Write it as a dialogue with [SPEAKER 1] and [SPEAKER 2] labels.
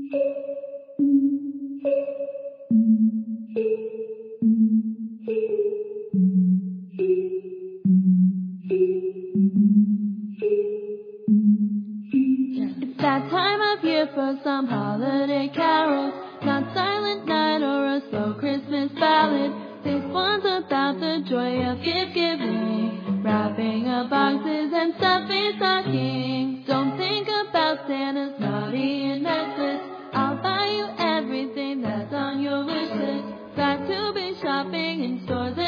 [SPEAKER 1] It's that time of year for some holiday carols, not Silent Night or a slow Christmas ballad. This one's about the joy of gift giving, wrapping up boxes and stuffing stockings. Don't think about Santa's naughty and nice list. I'll buy you everything that's on your wish list. Got to be shopping in stores